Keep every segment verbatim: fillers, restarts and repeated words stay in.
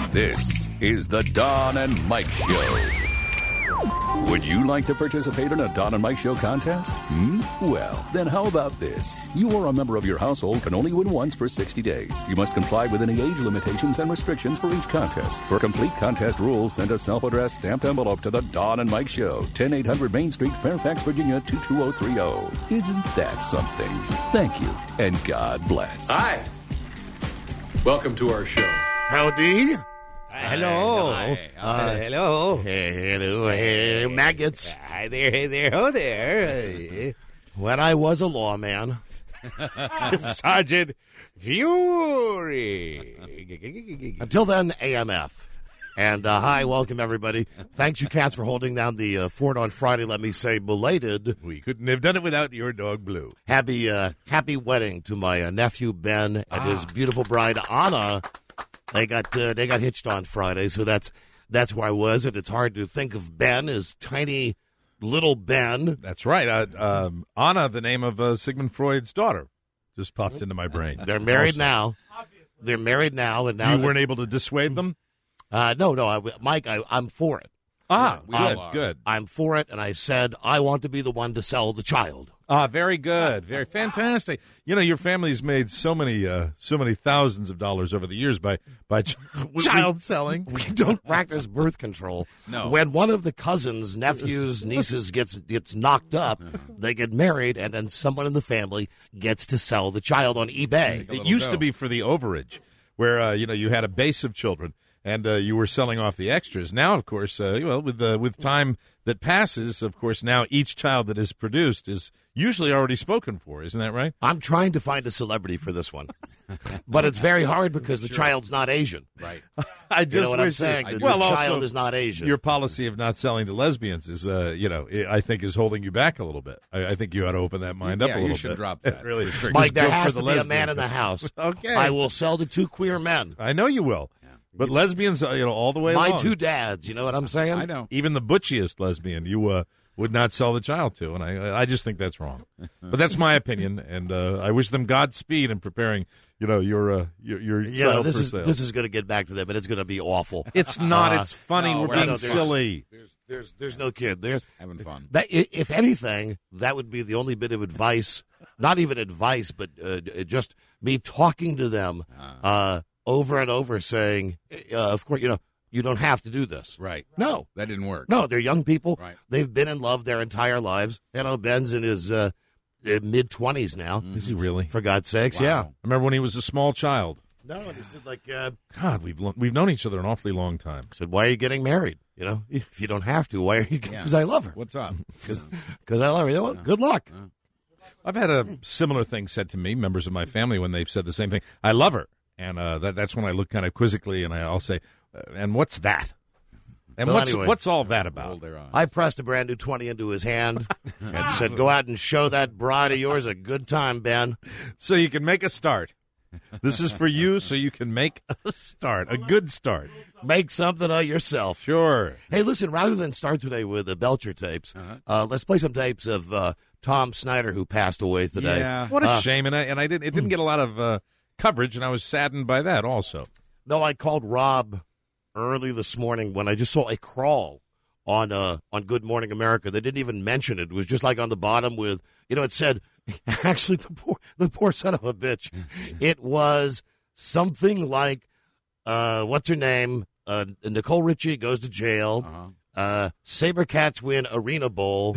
This is the Don and Mike Show. Would you like to participate in a Don and Mike Show contest? Hmm? Well, then how about this? You or a member of your household can only win once for sixty days. You must comply with any age limitations and restrictions for each contest. For complete contest rules, send a self-addressed stamped envelope to the Don and Mike Show, ten eight hundred Main Street, Fairfax, Virginia, two two zero three zero. Isn't that something? Thank you, and God bless. Hi. Welcome to our show. Howdy. Hello. Hi. Uh, hello. Hey, hello, hey, maggots. Hi there, hey there, ho there. When I was a lawman, Sergeant Fury. until then, A M F. And uh, hi, welcome everybody. Thanks, you cats, for holding down the uh, fort on Friday. Let me say, belated. We couldn't have done it without your dog, Blue. Happy, uh, happy wedding to my uh, nephew Ben and Ah. his beautiful bride Anna. They got uh, they got hitched on Friday, so that's that's where I was. And it's hard to think of Ben as tiny little Ben. That's right. Uh, um, Anna, the name of uh, Sigmund Freud's daughter, just popped into my brain. They're married Also. now. They're married now, and now You they- weren't able to dissuade them? Uh, no, no, I, Mike, I, I'm for it. Ah, we good, all are. good. I'm for it, and I said I want to be the one to sell the child. Ah, very good, very fantastic. You know, your family's made so many, uh, so many thousands of dollars over the years by by ch- child selling. We don't practice birth control. No. When one of the cousins, nephews, nieces gets gets knocked up, they get married, and then someone in the family gets to sell the child on eBay. It used to be for the overage, where uh, you know you had a base of children and uh, you were selling off the extras. Now, of course, uh, well, with uh, with time that passes, of course, now each child that is produced is usually already spoken for. Isn't that right? I'm trying to find a celebrity for this one, but it's very hard because the child's not Asian. Right. I just You know what I'm wish saying? that- The, well, the also, child is not Asian. your policy of not selling to lesbians is, uh, you know, I think is holding you back a little bit. I, I think you ought to open that mind up Yeah, a you little should bit. drop that. really, Restrict- Mike, there Just go has for to the be a lesbian man in the thing. house. Okay. I will sell to two queer men. I know you will, but lesbians, uh, you know, all the way My along. two dads, you know what I'm saying? I know. Even the butchiest lesbian, you uh, would not sell the child to, and I, I just think that's wrong. But that's my opinion, and uh, I wish them Godspeed in preparing, you know, your uh, your, your You child know, this for is sale. this is going to get back to them, and it's going to be awful. It's not. Uh, it's funny. no, We're we're being not- there's- silly. There's there's there's no kid. There's Having fun. that. i- If anything, that would be the only bit of advice. Not even advice, but uh, just me talking to them uh, over and over, saying, uh, "Of course, you know, you don't have to do this." Right. No, That didn't work. no, they're young people. Right. They've been in love their entire lives. You know, Ben's in his uh, mid twenties now. Is he really? For God's sakes, Wow. yeah. I remember when he was a small child. No, he said like. Uh, God, we've lo- we've known each other an awfully long time. I said, why are you getting married? You know, if you don't have to, why are you? Because Yeah. I love her. What's up? Because I love her. You know what? Good luck. I've had a similar thing said to me, members of my family, when they've said the same thing. I love her, and uh, that, that's when I look kind of quizzically, and I, I'll say, uh, "And what's that? And Well, what's anyway. what's all that about?" Hold their eyes. I pressed a brand new twenty into his hand and said, go out and show that bride of yours a good time, Ben. So you can make a start. This is for you, so you can make a start, a good start. Make something of yourself. Sure. Hey, listen, rather than start today with the Belcher tapes, uh, let's play some tapes of uh, Tom Snyder, who passed away today. Yeah. What a Uh, shame, and I and I didn't. It didn't get a lot of uh, coverage, and I was saddened by that also. No, I called Rob early this morning when I just saw a crawl on uh, on Good Morning America. They didn't even mention it. It was just like on the bottom with, you know, it said, actually, the poor, the poor son of a bitch. It was something like, uh, what's her name? Uh, Nicole Richie goes to jail. Uh-huh. Uh, Sabercats win Arena Bowl.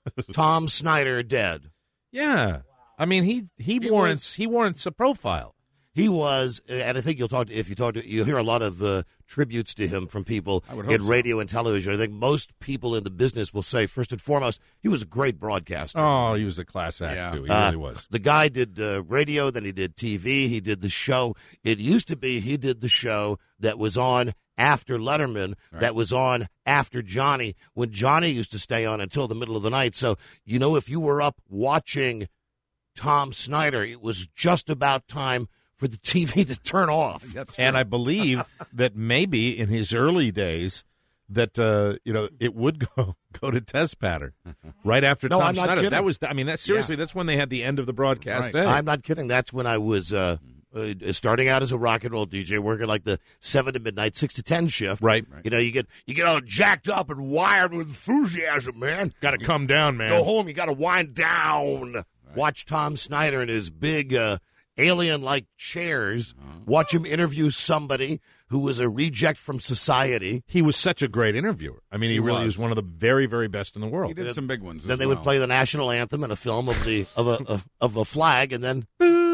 Tom Snyder dead. Yeah, I mean he he It warrants he warrants a profile. He was, and I think you'll talk to, if you talk to, you'll hear a lot of uh, tributes to him from people I would hope in so. radio and television. I think most people in the business will say, first and foremost, he was a great broadcaster. Oh, he was a class act Yeah. too. He Uh, really was. The guy did uh, radio, then he did T V, he did the show. It used to be he did the show that was on after Letterman, that was on after Johnny, when Johnny used to stay on until the middle of the night. So, you know, if you were up watching Tom Snyder, it was just about time for the T V to turn off. That's And I believe that maybe in his early days that uh, you know it would go go to test pattern right after No, Tom I'm not Snyder. kidding. That was I mean that seriously that's when they had the end of the broadcast Right. day. I'm not kidding. That's when I was uh, uh, starting out as a rock and roll D J, working like the seven to midnight, six to ten shift. Right. You know, you get you get all jacked up and wired with enthusiasm, man. Got to come down, man. Go home, you got to wind down. Right. Watch Tom Snyder in his big uh, alien-like chairs. Uh-huh. Watch him interview somebody who was a reject from society. He was such a great interviewer. I mean, he, he really was. was one of the very, very best in the world. He did some big ones. Then as they well. would play the national anthem and a film of the of a of, of a flag, and then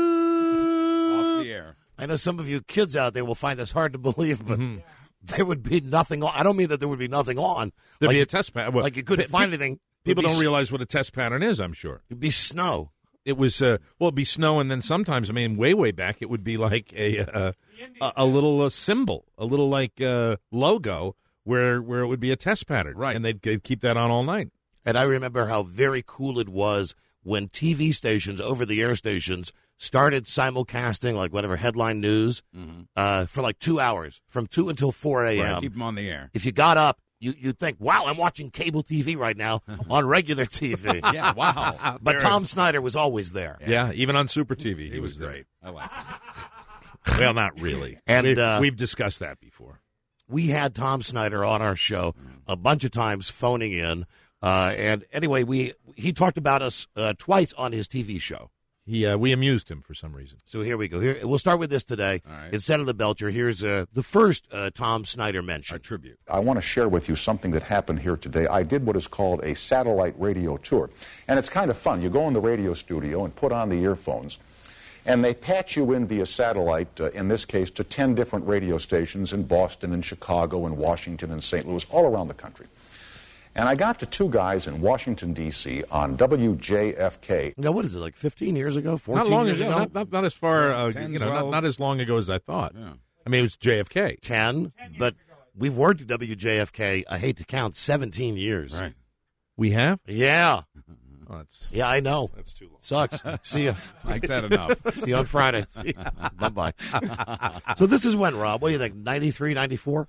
off the air. I know some of you kids out there will find this hard to believe, but mm-hmm. there would be nothing on. I don't mean that there would be nothing on. There'd like be you, a test pattern. Well, like you couldn't p- find p- anything. People don't s- realize what a test pattern is, I'm sure. It'd be snow. It was, uh, well, it'd be snow, and then sometimes, I mean, way, way back, it would be like a uh, a, a little uh, symbol, a little like uh, logo where where it would be a test pattern. Right. And they'd, they'd keep that on all night. And I remember how very cool it was when T V stations, over-the-air stations, started simulcasting, like whatever, headline news, mm-hmm. uh, for like two hours, from two until four a.m. Right, keep them on the air. If you got up, you, you'd think, wow, I'm watching cable T V right now on regular T V. Yeah, wow. But Tom Snyder was always there. Yeah, yeah, even on Super T V, he, he was, was there. great. I like it. Well, not really. And we've, uh, we've discussed that before. We had Tom Snyder on our show a bunch of times, phoning in. Uh, and anyway, we he talked about us uh, twice on his T V show. He uh, we amused him for some reason. So here we go. Here we'll start with this today. All right. Instead of the Belcher, here's uh, the first uh, Tom Snyder mention. Our tribute. I want to share with you something that happened here today. I did what is called a satellite radio tour, and it's kind of fun. You go in the radio studio and put on the earphones, and they patch you in via satellite, uh, in this case, to ten different radio stations in Boston and Chicago and Washington and Saint Louis, all around the country. And I got to two guys in Washington, D C on W J F K. Now, what is it, like fifteen years ago, fourteen not long years ago? ago? Not, not, not as far, uh, ten, you know, not, not as long ago as I thought. Yeah. I mean, it was J F K. ten, but we've worked at W J F K, I hate to count, seventeen years. Right. We have? Yeah. Oh, that's, Yeah, I know. that's too long. Sucks. See you. Mike's had enough. See you on Friday. Bye-bye. So this is when, Rob? What do you think, ninety-three, ninety-four?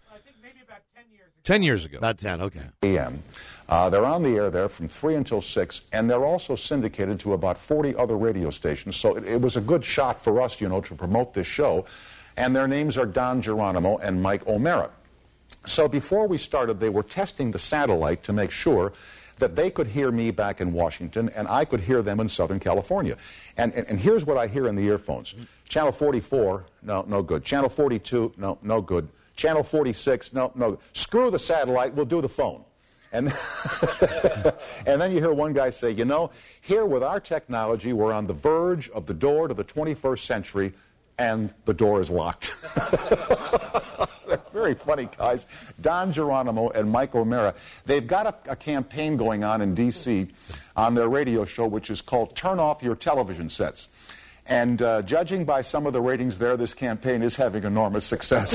Ten years ago. About ten, okay. A M. Uh, they're on the air there from three until six, and they're also syndicated to about forty other radio stations. So it, it was a good shot for us, you know, to promote this show. And their names are Don Geronimo and Mike O'Mara. So before we started, they were testing the satellite to make sure that they could hear me back in Washington and I could hear them in Southern California. And, and, and here's what I hear in the earphones. Channel forty-four, no, no good. Channel forty-two, no, no good. Channel forty-six, no, no. Screw the satellite, we'll do the phone. And, and then you hear one guy say, you know, here with our technology, we're on the verge of the door to the twenty-first century, and the door is locked. They're very funny guys. Don Geronimo and Mike O'Mara. They've got a, a campaign going on in D C on their radio show, which is called Turn Off Your Television Sets. And uh, judging by some of the ratings there, this campaign is having enormous success.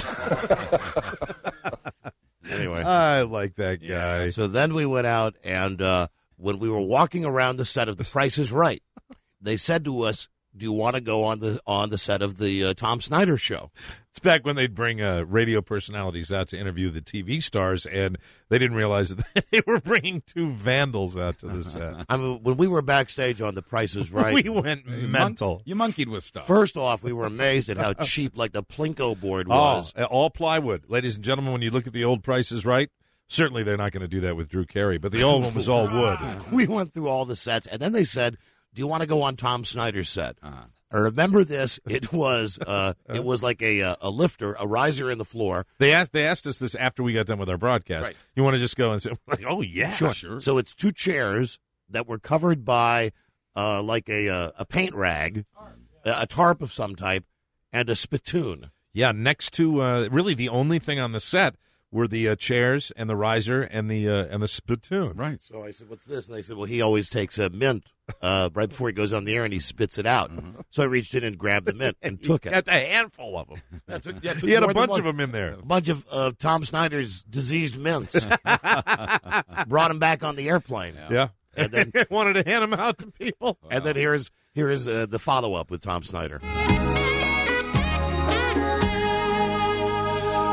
Anyway. I like that guy. So then we went out, and uh, when we were walking around the set of The Price is Right, they said to us, do you want to go on the on the set of the uh, Tom Snyder show? It's back when they'd bring uh, radio personalities out to interview the T V stars, and they didn't realize that they were bringing two vandals out to the set. I mean, when we were backstage on The Price is Right, We went mental. You monkeyed with stuff. first off, we were amazed at how cheap, like, the Plinko board was. Oh, all plywood. Ladies and gentlemen, when you look at the old Prices Right, certainly they're not going to do that with Drew Carey, but the old one was all wood. We went through all the sets, and then they said, do you want to go on Tom Snyder's set? Uh-huh. I remember this. It was uh, it was like a uh, a lifter, a riser in the floor. They asked they asked us this after we got done with our broadcast. Right. You want to just go and say, like, oh, yeah. Sure. Sure. So it's two chairs that were covered by uh, like a uh, a paint rag, a, a tarp of some type, and a spittoon. Yeah, next to uh, really the only thing on the set were the uh, chairs and the riser and the uh, and the spittoon. Right. So I said, what's this? And they said, well, he always takes a mint uh, right before he goes on the air, and he spits it out. Mm-hmm. So I reached in and grabbed the mint and took it. Had a handful of them. Yeah, took, yeah, took He had more a than bunch one. of them in there. A bunch of uh, Tom Snyder's diseased mints. Brought him back on the airplane. Yeah. And then, wanted to hand them out to people. and then here's here's uh, the follow up with Tom Snyder.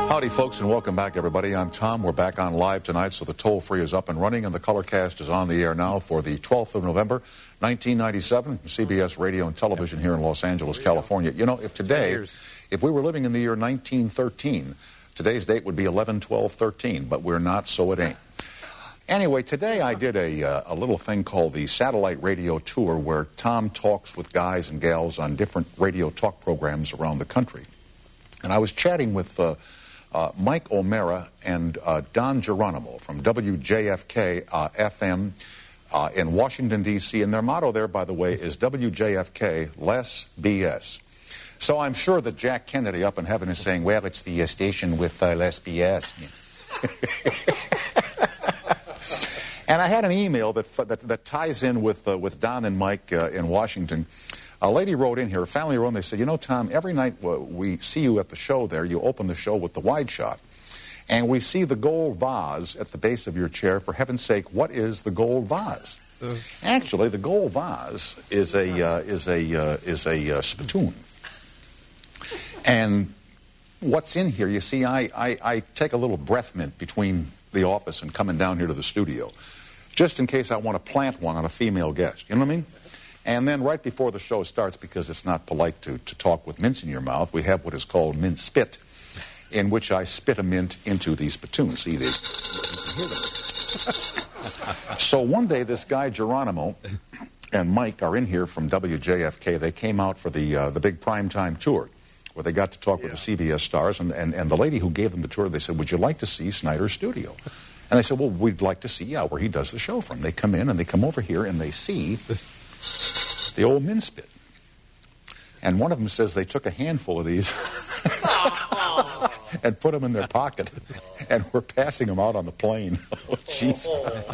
Howdy, folks, and welcome back, everybody. I'm Tom. We're back on live tonight, so the toll-free is up and running, and the Colorcast is on the air now for the twelfth of November, nineteen ninety-seven, C B S Radio and Television here in Los Angeles, California. You know, if today, if we were living in the year nineteen thirteen, today's date would be eleven twelve thirteen, but we're not, so it ain't. Anyway, today I did a, uh, a little thing called the Satellite Radio Tour, where Tom talks with guys and gals on different radio talk programs around the country. And I was chatting with uh, uh, Mike O'Mara and uh, Don Geronimo from W J F K uh, F M uh, in Washington, D C, and their motto there, by the way, is W J F K, less B S. So I'm sure that Jack Kennedy up in heaven is saying, well, it's the uh, station with uh, less B S. And I had an email that that, that ties in with uh, with Don and Mike uh, in Washington. A lady wrote in here, a family wrote in, they said, you know, Tom, every night uh, we see you at the show there, you open the show with the wide shot, and we see the gold vase at the base of your chair. For heaven's sake, what is the gold vase? Uh, Actually, the gold vase is a uh, is a uh, is a uh, spittoon. And what's in here, you see, I, I, I take a little breath mint between the office and coming down here to the studio, just in case I want to plant one on a female guest. You know what I mean? And then right before the show starts, because it's not polite to, to talk with mints in your mouth, we have what is called mint spit, in which I spit a mint into the spittoon. See, they, you can hear them. So one day, this guy Geronimo and Mike are in here from W J F K. They came out for the uh, the big primetime tour, where they got to talk yeah. with the C B S stars. And, and, and the lady who gave them the tour, they said, would you like to see Snyder's studio? And they said, well, we'd like to see, yeah, where he does the show from. They come in, and they come over here, and they see the old mint spit. And one of them says they took a handful of these and put them in their pocket, and were passing them out on the plane. Oh, jeez.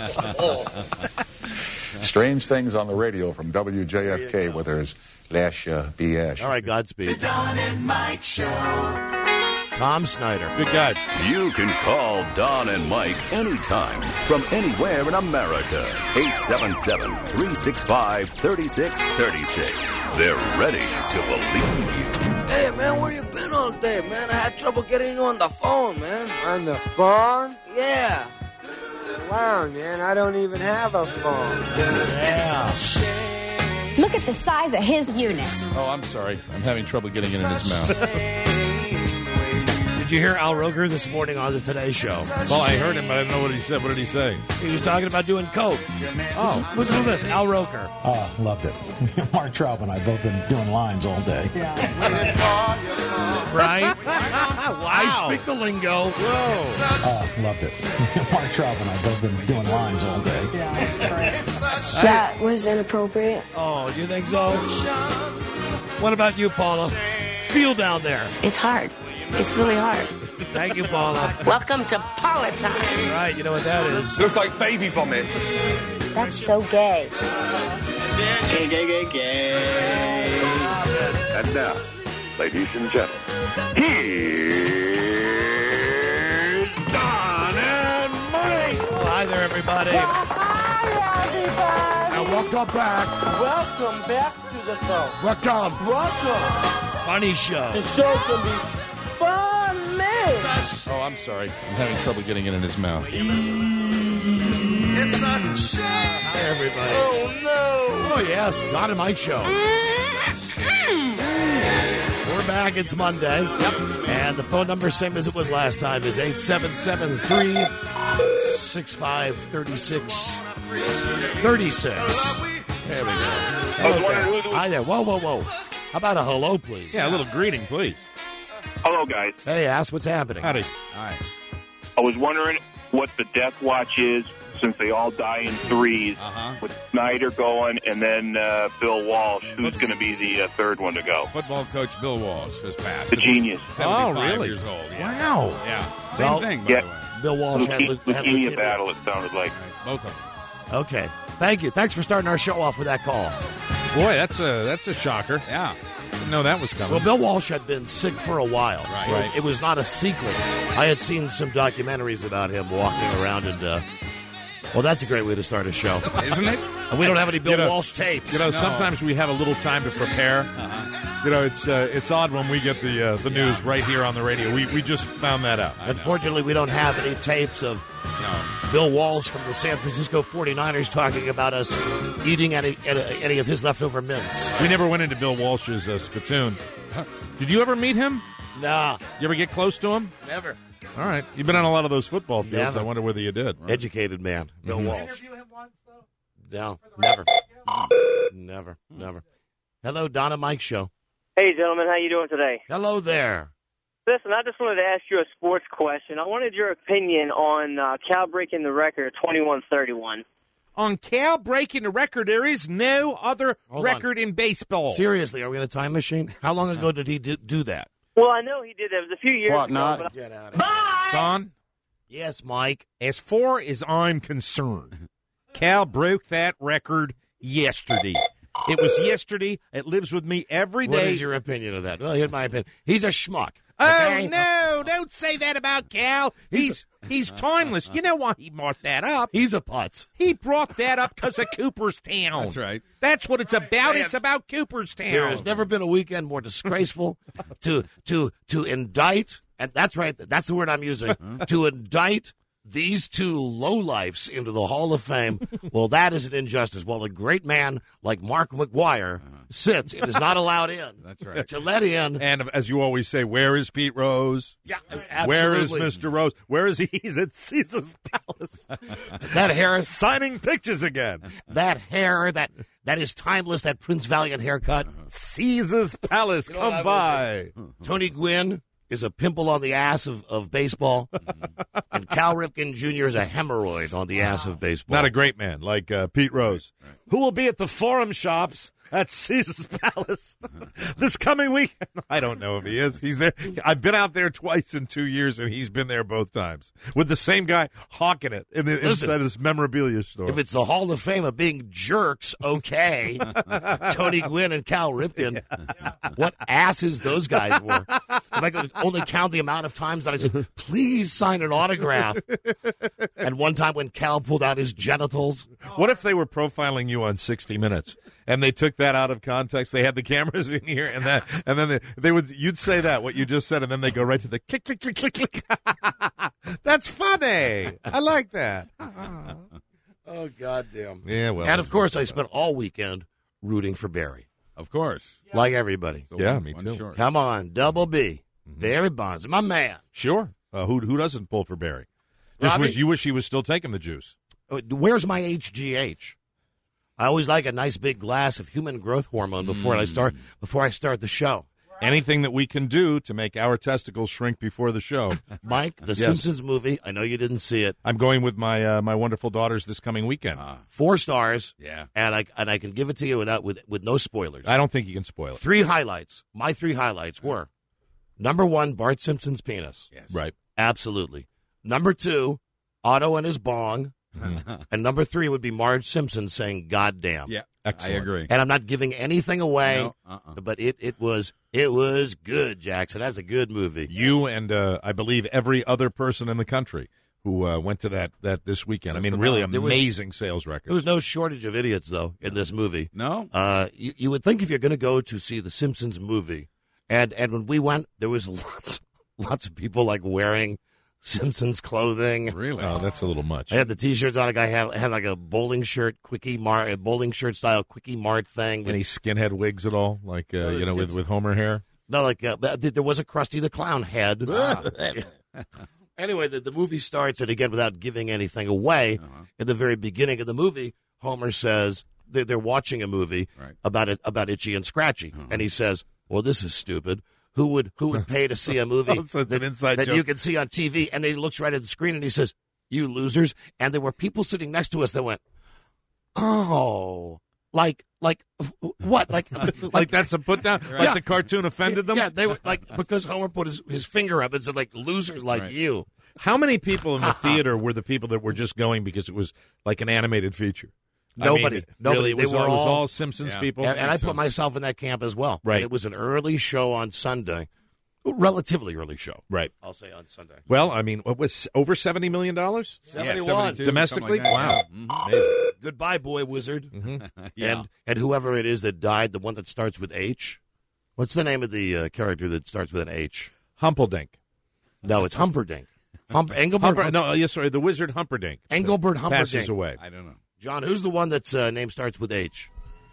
Strange things on the radio from W J F K, where there's Lash uh, B. Ash. All right, Godspeed. The Don and Mike Show. Tom Snyder. Good guy. You can call Don and Mike anytime from anywhere in America. eight seven seven, three six five, three six three six. They're ready to believe you. Hey, man, where you been all day, man? I had trouble getting you on the phone, man. On the phone? Yeah. Wow, man, I don't even have a phone. Yeah. Look at the size of his unit. Oh, I'm sorry. I'm having trouble getting it in his mouth. Did you hear Al Roker this morning on the Today Show? Well, I heard him, but I didn't know what he said. What did he say? He was talking about doing coke. Oh, listen to this, Al Roker. Oh, loved it. Mark Traub and I have both been doing lines all day. Right? Wow. I speak the lingo. Whoa. Oh, loved it. Mark Traub and I have both been doing lines all day. That was inappropriate. Oh, you think so? What about you, Paula? Feel down there. It's hard. It's really hard. Thank you, Paula. Welcome to Paula time. Right, you know what that is. Looks like baby vomit. That's so gay. Gay, gay, gay, gay. And now, ladies and gentlemen, here's Don and Mike. Oh, hi there, everybody. Hi, everybody. Now, welcome back. Welcome back to the show. Welcome. Welcome. Funny show. The show can be funny. Oh, I'm sorry. I'm having trouble getting it in his mouth. It's a shame. Hi, everybody. Oh, no. Oh, yes, Don and Mike Show. We're back. It's Monday. Yep. And the phone number, same as it was last time, is eight seven seven, three six five, three six three six. There we go. Okay. Hi there. Whoa, whoa, whoa. How about a hello, please? Yeah, a little greeting, please. Hello, guys. Hey, ask what's happening. Howdy. All right. I was wondering what the Death Watch is, since they all die in threes, Uh-huh. with Snyder going and then uh, Bill Walsh. Who's going to be the uh, third one to go? Football coach Bill Walsh has passed. The genius. seventy-five Oh, really? years old. Yeah. Wow. Yeah. Same Well, thing, by yeah. the way. Bill Walsh had, Leuke- leu- had leukemia leukemia. battle, it sounded like. Right. Both of them. Okay. Thank you. Thanks for starting our show off with that call. Boy, that's a that's a shocker. Yeah. Didn't know that was coming. Well, Bill Walsh had been sick for a while. Right. It- Right. It was not a secret. I had seen some documentaries about him walking around and, uh, well, that's a great way to start a show. Isn't it? And we don't have any Bill You know- Walsh tapes. You know, No. sometimes we have a little time to prepare. Uh-huh. You know, it's uh, it's odd when we get the uh, the news right here on the radio. We we just found that out. Unfortunately, we don't have any tapes of no. Bill Walsh from the San Francisco forty-niners talking about us eating any any, any of his leftover mints. We never went into Bill Walsh's uh, spittoon. Did you ever meet him? Nah. You ever get close to him? Never. All right. You've been on a lot of those football fields. Never. I wonder whether you did. Right. Educated man, Bill Mm-hmm. Walsh. Interview him once, though? No, never. Never, never. Hello, Don and Mike Show. Hey, gentlemen, how you doing today? Hello there. Listen, I just wanted to ask you a sports question. I wanted your opinion on uh, Cal breaking the record, twenty-one thirty-one. On Cal breaking the record, there is no other Hold record on. in baseball. Seriously, are we in a time machine? How long ago did he do, do that? Well, I know he did that. It was a few years What ago. not? But Get out of here. Don, Yes, Mike. as far as I'm concerned, Cal broke that record yesterday. It was yesterday. It lives with me every What day. is your opinion of that? Well, here's my opinion. He's a schmuck. Oh, okay? no, don't say that about Cal. He's he's timeless. You know why he brought that up? He's a putz. He brought that up because of Cooperstown. That's right. That's what it's about. It's about Cooperstown. There has never been a weekend more disgraceful to to to indict, and that's right, that's the word I'm using, to indict these two lowlifes into the Hall of Fame. Well, that is an injustice. While a great man like Mark McGuire sits and is not allowed in. That's right. To let in. And as you always say, where is Pete Rose? Yeah, Where is absolutely. Mister Rose? Where is he? He's at Caesar's Palace. That hair, Signing pictures again. that hair, that that is timeless, that Prince Valiant haircut. Caesar's Palace, You know what I come will by. Tony Gwynn is a pimple on the ass of, of baseball, and Cal Ripken Junior is a hemorrhoid on the ass of baseball. Not a great man like uh, Pete Rose, who will be at the Forum Shops at Caesar's Palace this coming week. I don't know if he is. He's there. I've been out there twice in two years, and he's been there both times with the same guy hawking it in the, Listen, inside of this memorabilia store. If it's the Hall of Fame of being jerks, okay. Tony Gwynn and Cal Ripken, what asses those guys were. If I could only count the amount of times that I said, please sign an autograph. And one time when Cal pulled out his genitals. What if they were profiling you on sixty minutes and they took that out of context? They had the cameras in here, and that, and then they, they would. You'd say that what you just said, and then they go right to the click, click, click, click, click. That's funny. I like that. Oh, goddamn. Yeah, well. And, of course, I spent all weekend rooting for Barry, Of course. like everybody. So Yeah, one- me one too. short. Come on, Double B. Barry Bonds, my man. Sure. Uh, who who doesn't pull for Barry? Just Robbie? wish you wish he was still taking the juice. Uh, Where's my H G H? I always like a nice big glass of human growth hormone before I start before I start the show. Anything that we can do to make our testicles shrink before the show. Mike, the Yes. Simpsons movie. I know you didn't see it. I'm going with my uh, my wonderful daughters this coming weekend. Four stars. Yeah. And I and I can give it to you without with with no spoilers. I don't think you can spoil it. Three highlights. My three highlights were number one, Bart Simpson's penis. Yes. Right. Absolutely. Number two, Otto and his bong. And number three would be Marge Simpson saying "God damn." Yeah. Excellent. I agree. And I'm not giving anything away, No, uh-uh. but it, it was it was good, Jackson. That's a good movie. You and uh, I believe every other person in the country who uh, went to that, that this weekend. I Just mean, about. really There was- amazing sales records. There was no shortage of idiots, though, in this movie. No? Uh, you, you would think if you're going to go to see the Simpsons movie, and, and when we went, there was lots lots of people like wearing Simpsons clothing. Really? Oh, that's a little much. I had the T-shirts on. A guy had had like a bowling shirt, quickie mart, a bowling shirt style quickie mart thing. Any skinhead wigs at all? Like, uh, No, you know, with, kids- with Homer hair? No, like uh, but there was a Krusty the Clown head. Anyway, the, the movie starts, and again, without giving anything away, Uh-huh. in the very beginning of the movie, Homer says they're, they're watching a movie Right. about it about Itchy and Scratchy, Uh-huh. and he says, "Well, this is stupid. Who would who would pay to see a movie Oh, so it's that, an inside that joke. you can see on T V?" And then he looks right at the screen and he says, "You losers!" And there were people sitting next to us that went, "Oh." Like, like, what? Like, like, Like that's a put down? Like Yeah. the cartoon offended them? Yeah, they were like because Homer put his, his finger up and said like losers like Right. you. How many people in the theater were the people that were just going because it was like an animated feature? I mean, Nobody, nobody. Really, it They was, were all, it was all- all Simpsons Yeah. people? And, and I so. put myself in that camp as well. Right. And it was an early show on Sunday, relatively early show. Right. I'll say on Sunday. Well, I mean, what was over seventy million dollars? seventy-one. seventy-two, Domestically? something like that. Wow. Yeah. Amazing. Goodbye, boy wizard. Mhm. Yeah. And and whoever it is that died, the one that starts with H. What's the name of the uh, character that starts with an H? Humperdinck. No, it's Humperdinck. Hump, Engelbert. Humper, Hump- no, yes, sorry, the wizard Humperdinck. Engelbert Humperdinck passes away. I don't know. John, who's the one that's uh, name starts with H?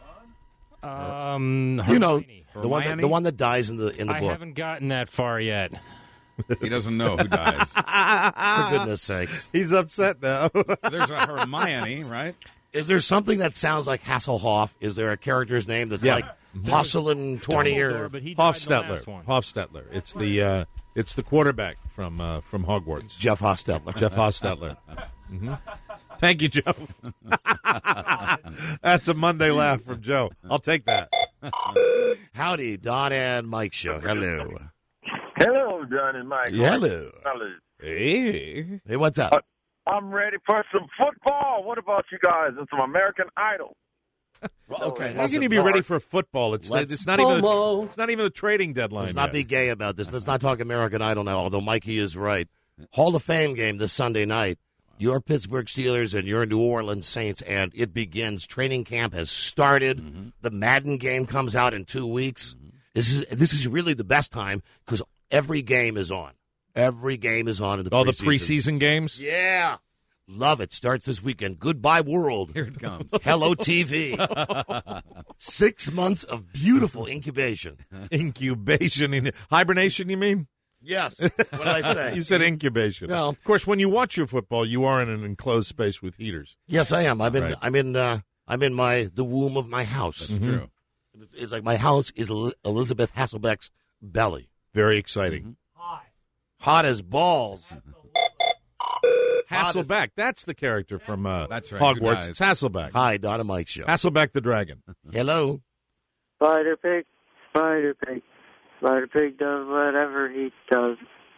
Um, you know, Hermione. the one, that, the one that dies in the in the I book. haven't gotten that far yet. He doesn't know who dies. For goodness sakes. He's upset now. There's a Hermione, right? Is there something that sounds like Hasselhoff? Is there a character's name that's Yeah. like Hosselin Tournier? But he died in the Hofstetler. last one. Hofstetler. It's the uh, it's the quarterback from uh, from Hogwarts. Jeff Hostetler. Jeff Hostetler. hmm Thank you, Joe. That's a Monday laugh from Joe. I'll take that. Howdy, Don and Mike Show. Hello. Hello, Don and Mike. Hello. Hello. Hey. Hey, what's up? Uh, I'm ready for some football. What about you guys and some American Idol? Well, okay. How listen, can you be let's- ready for football? It's Let's- it's not even a, Homo. it's not even a trading deadline. Let's not yet. be gay about this. Let's not talk American Idol now, although Mikey is right. Hall of Fame game this Sunday night. Your Pittsburgh Steelers and your New Orleans Saints, and it begins. Training camp has started. Mm-hmm. The Madden game comes out in two weeks. This is this is really the best time because every game is on. Every game is on in the All the preseason. preseason games. Yeah. Love it. Starts this weekend. Goodbye, world. Here it comes. Hello, T V. Six months of beautiful incubation. Incubation, in- hibernation. You mean? Yes. What did I say? You said incubation. Well- of course, when you watch your football, you are in an enclosed space with heaters. Yes, I am. I'm in. Right. I'm in. Uh, I'm in my the womb of my house. That's true. It's like my house is El- Elizabeth Hasselbeck's belly. Very exciting. Mm-hmm. Hot as balls. Hasselbeck. That's the character from uh, That's right. Who Hogwarts. dies? It's Hasselbeck. Hi, Donna Mike Show. Hasselbeck the dragon. Hello. Spider Pig, Spider Pig, Spider Pig does whatever he does.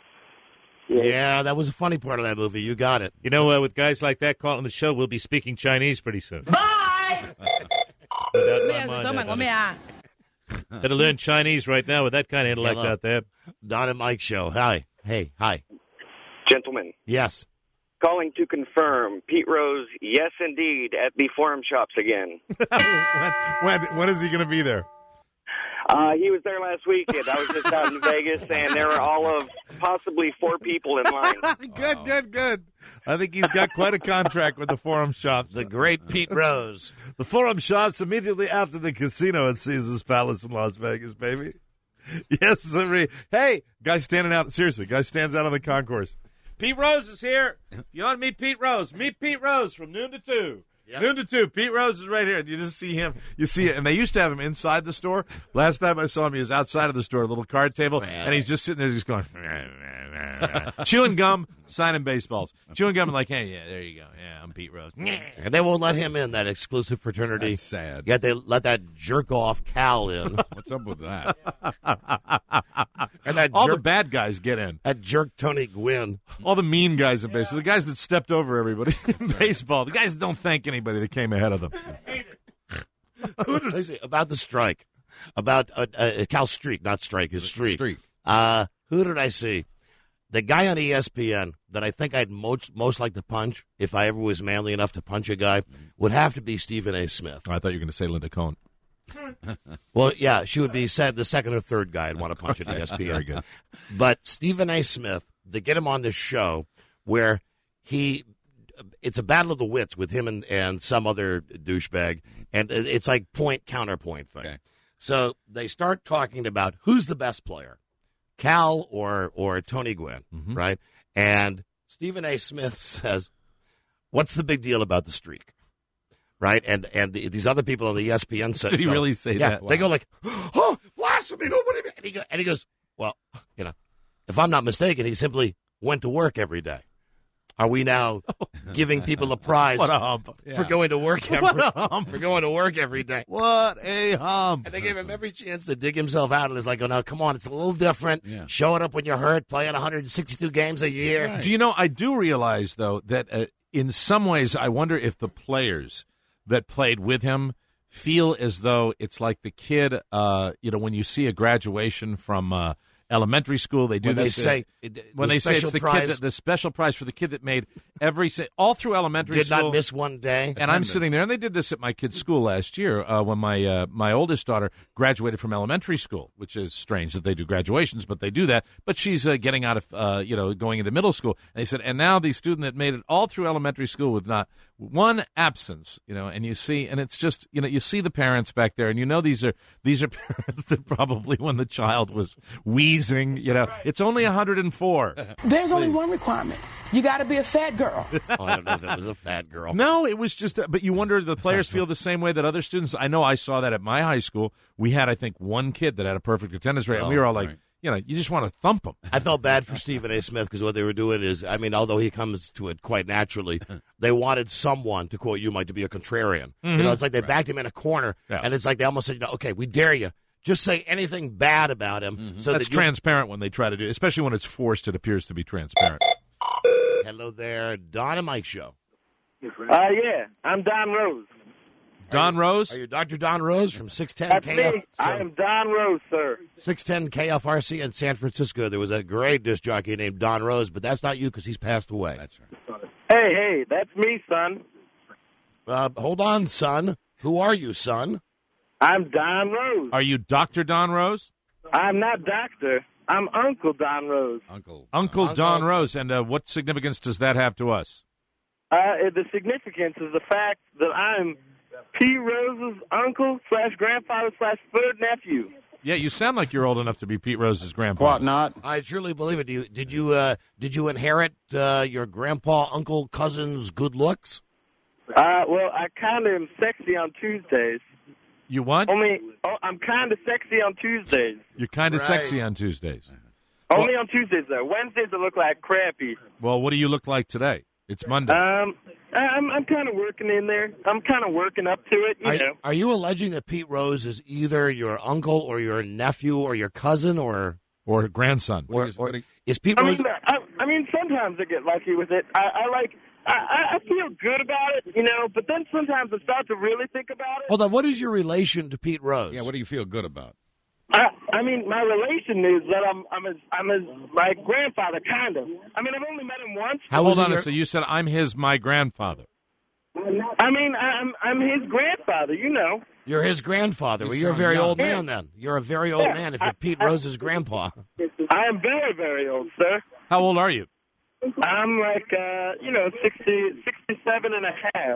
Yeah, that was a funny part of that movie. You got it. You know, uh, with guys like that calling the show, we'll be speaking Chinese pretty soon. Bye. Without my mind, uh, Gotta learn Chinese right now with that kind of intellect Hello. out there. Donna Mike Show. Hi. Hey. Hi. Gentlemen, Yes. calling to confirm Pete Rose, yes, indeed, at the Forum Shops again. when, when, when is he going to be there? Uh, he was there last weekend. I was just out in Vegas, and there were all of possibly four people in line. Good, good, good. I think he's got quite a contract with the Forum Shops. The great Pete Rose. The Forum Shops immediately after the casino at Caesar's Palace in Las Vegas, baby. Yes, sir. Hey, guy standing out. Seriously, guy stands out on the concourse. Pete Rose is here. You want to meet Pete Rose? Meet Pete Rose from noon to two. Yep. Noon to two. Pete Rose is right here. And you just see him. You see it. And they used to have him inside the store. Last time I saw him, he was outside of the store, a little card table. Sad. And he's just sitting there just going, chewing gum, signing baseballs. Chewing gum and like, hey, yeah, there you go. Yeah, I'm Pete Rose. And they won't let him in, that exclusive fraternity. That's sad. Yet they let that jerk off Cal in. What's up with that? And that All jerk, the bad guys get in. that jerk Tony Gwynn. All the mean guys in baseball. The guys that stepped over everybody in baseball. The guys that don't thank anybody that came ahead of them. Who did I say about the strike? About uh, uh, Cal Streak, not strike, his streak. Streak. Uh, who did I see? The guy on E S P N that I think I'd most most like to punch, if I ever was manly enough to punch a guy, would have to be Stephen A. Smith. Oh, I thought you were going to say Linda Cohn. Well, yeah, she would be said the second or third guy I'd want to punch at E S P N. Very good. But Stephen A. Smith, they get him on this show where he, it's a battle of the wits with him and, and some other douchebag, and it's like point counterpoint thing. Okay. So they start talking about who's the best player, Cal or or Tony Gwynn, Mm-hmm. right? And Stephen A. Smith says, "What's the big deal about the streak?" Right? And and the, these other people on the E S P N set. Did he go- really say yeah, that? They Wow. go like, "Oh, blasphemy! Nobody!" And he go, and he goes, "Well, you know, if I'm not mistaken, he simply went to work every day. Are we now giving people a prize What a hump. for Yeah. going to work every What a hump. for going to work every day?" What a hump. And they gave him every chance to dig himself out. And it's like, "Oh, now come on, it's a little different. Yeah. Show it up when you're hurt, playing one hundred sixty-two games a year." Do you know, I do realize, though, that uh, in some ways, I wonder if the players that played with him feel as though it's like the kid, uh, you know, when you see a graduation from uh, elementary school. They do when this. They say, uh, the when they say it's the prize, kid, that, the special prize for the kid that made every sa- all through elementary did school. not miss one day. And Attendance. I'm sitting there, and they did this at my kid's school last year uh, when my uh, my oldest daughter graduated from elementary school, which is strange that they do graduations, but they do that. But she's uh, getting out of, uh, you know, going into middle school. And they said, and now the student that made it all through elementary school with not one absence, you know, and you see, and it's just, you know, you see the parents back there, and you know these are these are parents that probably when the child was wheezing, you know, it's only one hundred four. There's only one requirement. You got to be a fat girl. Oh, I don't know if it was a fat girl. No, it was just, but you wonder, the players feel the same way that other students, I know I saw that at my high school. We had, I think, one kid that had a perfect attendance rate, and we were all like, right. you know, you just want to thump him. I felt bad for Stephen A. Smith because what they were doing is, I mean, although he comes to it quite naturally, they wanted someone, to quote you, Mike, to be a contrarian. Mm-hmm. You know, it's like they backed him in a corner, Yeah. and it's like they almost said, you know, okay, we dare you. Just say anything bad about him. Mm-hmm. So That's that you- transparent when they try to do it, especially when it's forced, it appears to be transparent. Hello there, Don and Mike Show. Uh, yeah, I'm Don Rose. Don Rose? Are you Doctor Don Rose from six ten That's K F? me. I am Don Rose, sir. six ten K F R C in San Francisco. There was a great disc jockey named Don Rose, but that's not you because he's passed away. That's right. Hey, hey, that's me, son. Uh, hold on, son. Who are you, son? I'm Don Rose. Are you Doctor Don Rose? I'm not doctor. I'm Uncle Don Rose. Uncle. Uncle, Uncle. Don Rose. And uh, what significance does that have to us? Uh, the significance is the fact that I'm P. Rose's uncle slash grandfather slash third nephew. Yeah, you sound like you're old enough to be Pete Rose's grandpa. What not? I truly believe it. Do you, did you uh, did you inherit uh, your grandpa, uncle, cousin's good looks? Uh, well, I kind of am sexy on Tuesdays. You what? Only, oh, I'm kind of sexy on Tuesdays. You're kind of Right. sexy on Tuesdays. Only on Tuesdays, though. Wednesdays I look like crappy. Well, what do you look like today? It's Monday. Um, I'm I'm kind of working in there. I'm kind of working up to it. You Are, know. are you alleging that Pete Rose is either your uncle or your nephew or your cousin or or grandson? or, is- or what do you- is Pete I Rose? mean, I, I mean, sometimes I get lucky with it. I, I like. I, I- I feel good about it, you know. But then sometimes I start to really think about it. Hold on. What is your relation to Pete Rose? Yeah, what do you feel good about? I, I mean, my relation is that I'm I'm his I'm his my grandfather, kind of. I mean, I've only met him once. How Hold was on it a your- second. You said I'm his, my grandfather. I mean, I'm I'm his grandfather, you know. You're his grandfather. Well, You you're a sound very young. old man then. You're a very old Yeah, man if you're I- Pete I- Rose's grandpa. I am very very old, sir. How old are you? I'm like uh, you know, sixty, sixty-seven and a half.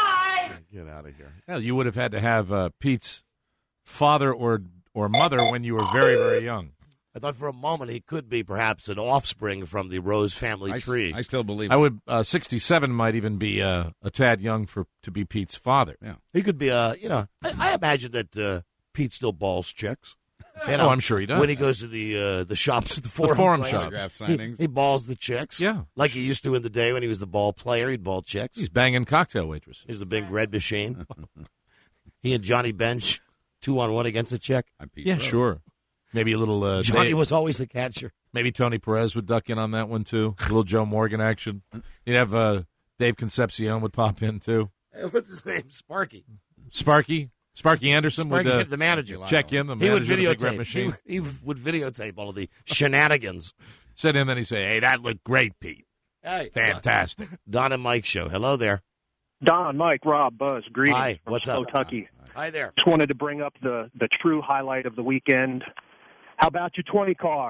Get out of here. Well, you would have had to have uh, Pete's father or or mother when you were very, very young. I thought for a moment he could be perhaps an offspring from the Rose family I, tree. I still believe I it. would uh, sixty-seven might even be uh, a tad young for to be Pete's father. Yeah. He could be a, you know, I, I imagine that uh, Pete still balls chicks. You know, Oh, I'm sure he does. When he goes to the uh, the shops at the forum, forum place, shop. Autograph he, signings. he balls the chicks. Yeah. Like he used to in the day when he was the ball player. He'd ball chicks. He's banging cocktail waitresses. He's the big red machine. He and Johnny Bench, two on one against a chick. I'm Pete Yeah, Rose. sure. Maybe a little. Uh, Johnny Dave- was always the catcher. Maybe Tony Perez would duck in on that one too. A little Joe Morgan action. You'd have uh, Dave Concepcion would pop in too. What's his name? Sparky. Sparky, Sparky Anderson Sparky, would uh, the manager. check in. The He would manager of the Big Red videotape. Machine. He, he would videotape all of the shenanigans. Sit in, then he'd say, "Hey, that looked great, Pete. Hey, Fantastic." Don and Mike show. Hello there. Don, Mike, Rob, Buzz, greetings Hi, from what's up? Kentucky. Hi there. Just wanted to bring up the, the true highlight of the weekend. How about your twenty car?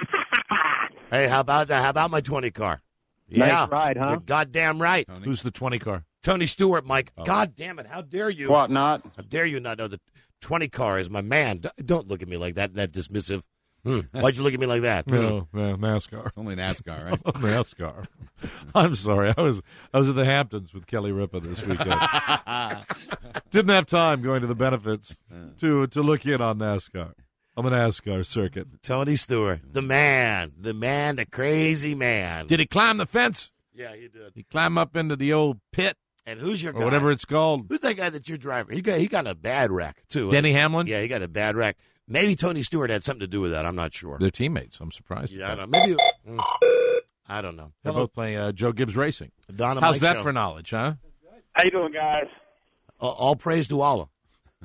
Hey, how about uh, how about my twenty car? Nice Yeah, ride, huh? You're goddamn right. Tony. Who's the twenty car? Tony Stewart, Mike. Oh. God damn it! How dare you? What not? How dare you not know that twenty car is my man? D- don't look at me like that. That dismissive. Hmm. Why'd you look at me like that? No, no, NASCAR. It's only NASCAR, right? NASCAR. I'm sorry. I was I was at the Hamptons with Kelly Ripa this weekend. Didn't have time going to the benefits to to look in on NASCAR on the NASCAR circuit. Tony Stewart, the man, the man, the crazy man. Did he climb the fence? Yeah, he did. He climb up into the old pit And who's your guy? or whatever it's called. Who's that guy that you're driving? He got he got a bad wreck too. Denny Hamlin? Yeah, he got a bad wreck. Maybe Tony Stewart had something to do with that. I'm not sure. They're teammates. I'm surprised. Yeah, I at don't that. know. Maybe. mm, I don't know. They're Hello, both playing uh, Joe Gibbs Racing. Don and How's Mike that show. for knowledge, huh? How you doing, guys? Uh, all praise to Allah.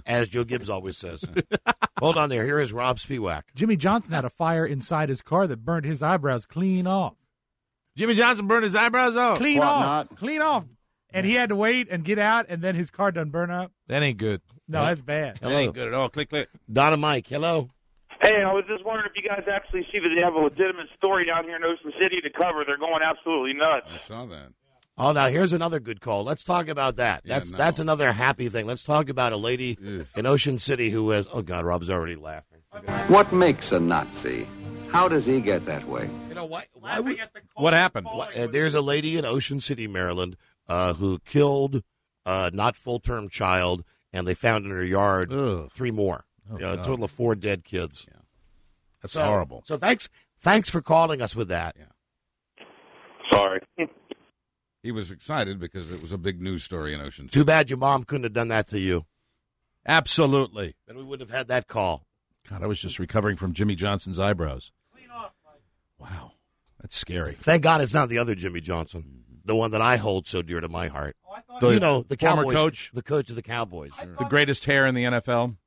as Joe Gibbs always says. Hold on there. Here is Rob Spiewak. Jimmy Johnson had a fire inside his car that burned his eyebrows clean off. Jimmy Johnson burned his eyebrows off. Clean What off. not? Clean off. And he had to wait and get out, and then his car done burn up. That ain't good. No, that's bad. That ain't good at all. Click, click. Donna Mike, hello. Hey, I was just wondering if you guys actually see that they have a legitimate story down here in Ocean City to cover. They're going absolutely nuts. I saw that. Oh, now here's another good call. Let's talk about that. Yeah, That's no. that's another happy thing. Let's talk about a lady Ugh. in Ocean City who has. Oh God, Rob's already laughing. What makes a Nazi? How does he get that way? You know why? Why would, What happened? why, uh, there's a lady in Ocean City, Maryland, uh, who killed a not full term child, and they found in her yard Ugh. three more. Oh, You know, a God. total of four dead kids. Yeah. That's So- horrible. So thanks, thanks for calling us with that. Yeah. Sorry. He was excited because it was a big news story in Ocean City. Too bad your mom couldn't have done that to you. Absolutely. Then we wouldn't have had that call. God, I was just recovering from Jimmy Johnson's eyebrows. Wow. That's scary. Thank God it's not the other Jimmy Johnson, the one that I hold so dear to my heart. The you know, the former Cowboys, coach? the coach of the Cowboys. The greatest hair in the N F L.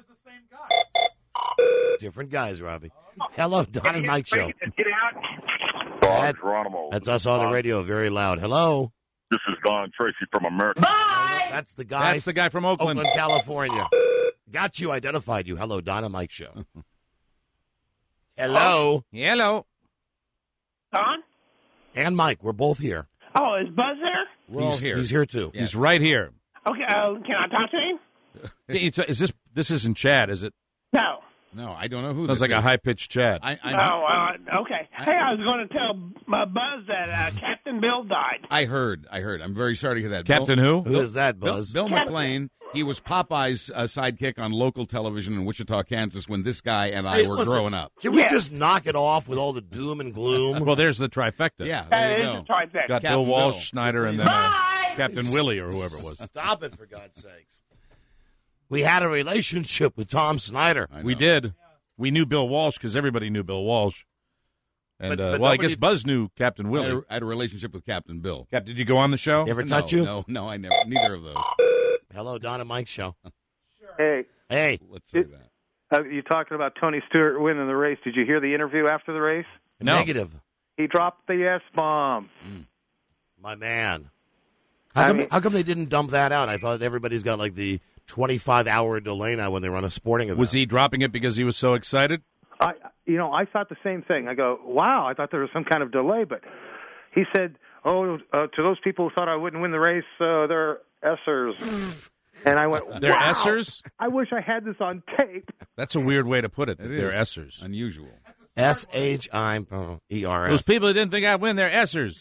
Different guys, Robbie. Hello, Don and Mike Show. Get out. That- Don Geronimo. That's us on the radio, very loud. Hello. This is Don Tracy from America. That's the guy. That's the guy from Oakland. Oakland, California. Got you, identified you. Hello, Don and Mike Show. Hello. Hello. Don? And Mike, we're both here. Oh, is Buzz there? We're He's all- here. He's here too. He's right here. Okay, uh, can I talk to him? Yeah, you t- Is this this isn't Chad, is it? No. No, I don't know who Sounds this like a is. high-pitched Chad. I, I, Oh, uh, okay. Hey, I was going to tell uh, Buzz that uh, Captain Bill died. I heard. I heard. I'm very sorry to hear that. Captain Bill, who? Who is that, Bill, Buzz? Bill McLean. He was Popeye's uh, sidekick on local television in Wichita, Kansas, when this guy and I Hey, were listen, growing up. Can we Yeah. just knock it off with all the doom and gloom? Well, there's the trifecta. Yeah, That there you is go. a trifecta. Got Captain Bill Walsh, Bill. Schneider, and then uh, Captain Willie or whoever it was. Stop it, for God's sakes. We had a relationship with Tom Snyder. I We know. did. We knew Bill Walsh because everybody knew Bill Walsh. And, But- uh, but well, I nobody- guess Buzz knew Captain I had, Willie. a, I had a relationship with Captain Bill. Cap, did you go on the show? You ever no, touch you? No, no, I never. Neither of those. Hello, Don and Mike Show. Hey, Hey, Let's say that. uh, you talking about Tony Stewart winning the race? Did you hear the interview after the race? No. negative, He dropped the S bomb. my man. How I come, mean- how come they didn't dump that out? I thought everybody's got like the twenty-five hour delay now when they run a sporting event. Was he dropping it because he was so excited? I, you know, I thought the same thing. I go, wow, I thought there was some kind of delay, but he said, oh, uh, to those people who thought I wouldn't win the race, uh, they're Essers. And I went, They're wow, Essers? I wish I had this on tape. That's a weird way to put it. It They're is Essers. Unusual. S H I E R S. Those people that didn't think I'd win, they're Essers.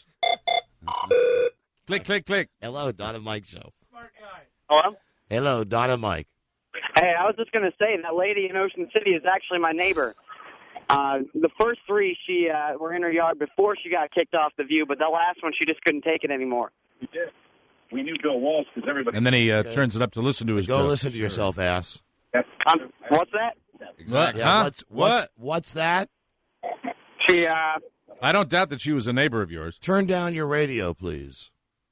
Click, click, click. Hello, Don and Mike Show. Hello? Hello, Don and Mike. Hey, I was just going to say, that lady in Ocean City is actually my neighbor. Uh, the first three, she uh, were in her yard before she got kicked off the View, but the last one, she just couldn't take it anymore. We did. We knew Bill Walsh because everybody. And then he uh, Okay. turns it up to listen to his Go jokes. listen to yourself, ass. Um, what's that? Exactly. Yeah, Huh? what's, what's, What? what's that? She, uh, I don't doubt that she was a neighbor of yours. Turn down your radio, please.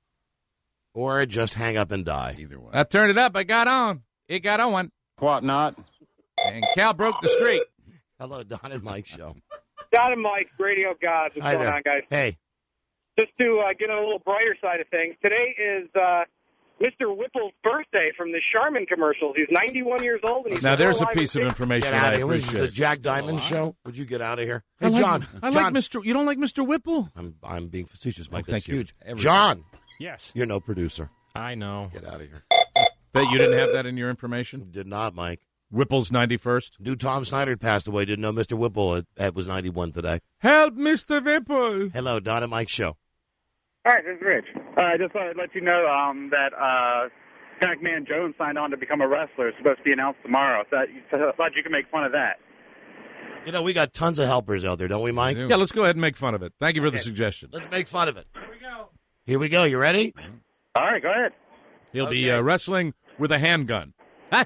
Or just hang up and die. Either way. I turned it up. I got on. It got on. What not? And Cal broke the streak. Hello, Don and Mike Show. Don and Mike, Radio Gods. What's Hi going there. on, guys? Hey. Just to uh, get on a little brighter side of things, today is uh, Mister Whipple's birthday from the Charmin commercials. He's ninety-one years old. And he's Now, still there's a alive piece of and information Get out I of here. What is this, the appreciate. Jack Diamond Show? Would you get out of here? I Hey, like- John. I John. like Mister You don't like Mister Whipple? I'm, I'm being facetious, Mike. Oh, That's thank you. huge. Everybody. John. Yes. You're no producer. I know. Get out of here. That you didn't have that in your information? Did not, Mike. Whipple's ninety-first? Knew Tom Snyder had passed away. Didn't know Mister Whipple had, had was ninety-one today. Help, Mister Whipple. Hello, Don and Mike Show. All right, this is Rich. Uh, I just thought I'd let you know um, that uh, Pac-Man Jones signed on to become a wrestler. It's supposed to be announced tomorrow. So I thought you could make fun of that. You know, we got tons of helpers out there, don't we, Mike? Yeah, let's go ahead and make fun of it. Thank you for the Okay. suggestion. Let's make fun of it. Here we go. Here we go. You ready? All right, go ahead. He'll be Okay. uh, wrestling with a handgun.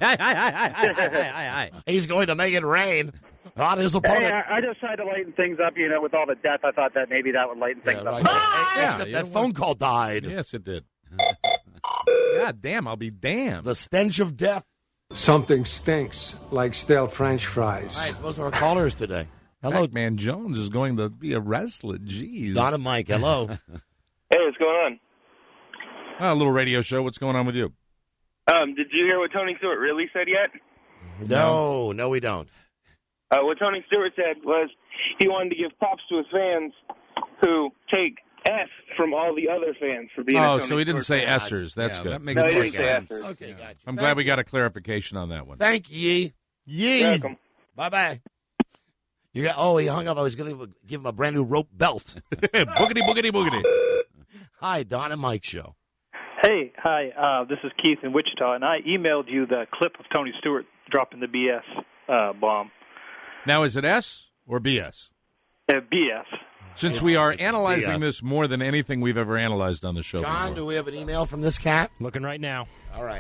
He's going to make it rain on his opponent. Hey, I, I just tried to lighten things up, you know, with all the death. I thought that maybe that would lighten things Yeah, up. right. Hey, Yeah, except you that know phone what? call died. Yes, it did. God damn, I'll be damned. The stench of death. Something stinks like stale French fries. All right, those are our callers today. Hello. Pac-Man Jones is going to be a wrestler. Jeez. Don and Mike, hello. Hey, what's going on? Oh, a little radio show. What's going on with you? Um, did you hear what Tony Stewart really said yet? No, no, we don't. Uh, what Tony Stewart said was he wanted to give props to his fans who take S from all the other fans for being. Oh, a Tony so he didn't Stewart say fan. Essers. That's Yeah, good. that makes No, he more didn't say sense. Essers. Okay, gotcha. I'm Thank glad we you. got a clarification on that one. Thank ye. Yee. Welcome. Bye-bye. You got, oh, he hung up. I was going to give him a brand new rope belt. boogity, boogity, boogity. Hi, Don and Mike show. Hey, hi, uh, this is Keith in Wichita, and I emailed you the clip of Tony Stewart dropping the B S uh, bomb. Now, is it S or B S? Uh, B S. Since It's- we are it's analyzing B S. this more than anything we've ever analyzed on the show John, before. do we have an email from this cat? Looking right now. All right.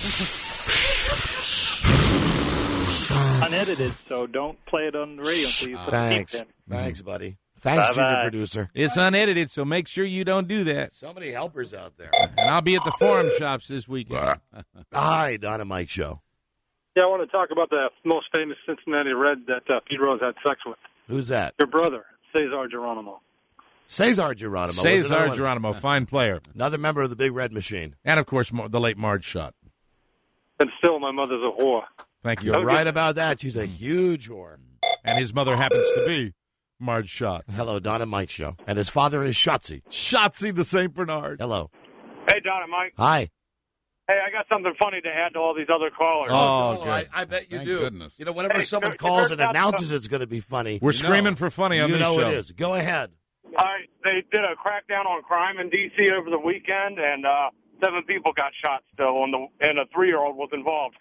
Unedited, so don't play it on the radio until you put Thanks. the tape Thanks, buddy. Thanks, Bye-bye. junior producer. It's unedited, so make sure you don't do that. So many helpers out there. And I'll be at the forum shops this weekend. Hi, Don and Mike show. Yeah, I want to talk about the most famous Cincinnati Red that uh, Pete Rose had sex with. Who's that? Your brother, Cesar Geronimo. Cesar Geronimo. was another Cesar one. Geronimo, fine player. Another member of the Big Red Machine. And, of course, Mar- the late Marge Schott. And still, my mother's a whore. Thank you. You're right about that. She's a huge whore. And his mother happens to be Marge Schott. Hello, Don and Mike show. And his father is Shotzi. Shotzi the Saint Bernard. Hello. Hey, Don and Mike. Hi. Hey, I got something funny to add to all these other callers. Oh, no, I, I bet you Thank do. goodness. You know, whenever Hey, someone it calls turns and out- announces it's going to be funny, We're you screaming know. for funny on you this know show. it is. Go ahead. All right, they did a crackdown on crime in D C over the weekend, and uh, seven people got shot still, and, the, and a three-year-old was involved.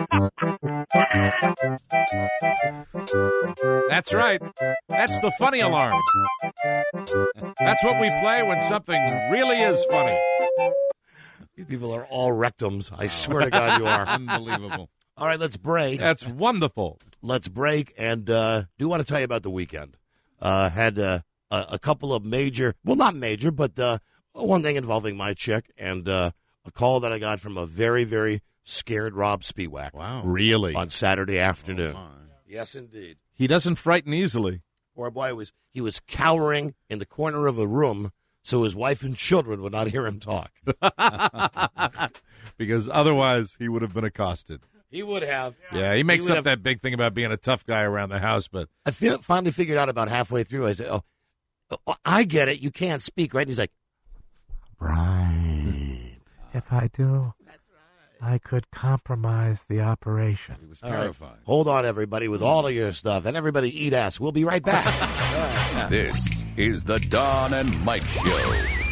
That's right. That's the funny alarm. That's what we play when something really is funny. You people are all rectums. I swear to God you are. Unbelievable. All right, let's break. That's wonderful. Let's break, and uh, do want to tell you about the weekend. Uh, had uh, a, a couple of major, well, not major, but uh, one thing involving my chick, and uh, a call that I got from a very, very scared Rob Spiewak. Wow. Really? On Saturday afternoon. Oh, Yes, indeed. He doesn't frighten easily. Poor boy was he was cowering in the corner of a room so his wife and children would not hear him talk. Because otherwise he would have been accosted. He would have. Yeah, he makes would up have- that big thing about being a tough guy around the house, but I feel, finally figured out about halfway through. I said, "Oh, oh, I get it. You can't speak, right?" And he's like, Right. If I do, I could compromise the operation. He was All right. terrified. Hold on, everybody, with all of your stuff, and everybody eat ass. We'll be right back. This is the Don and Mike Show.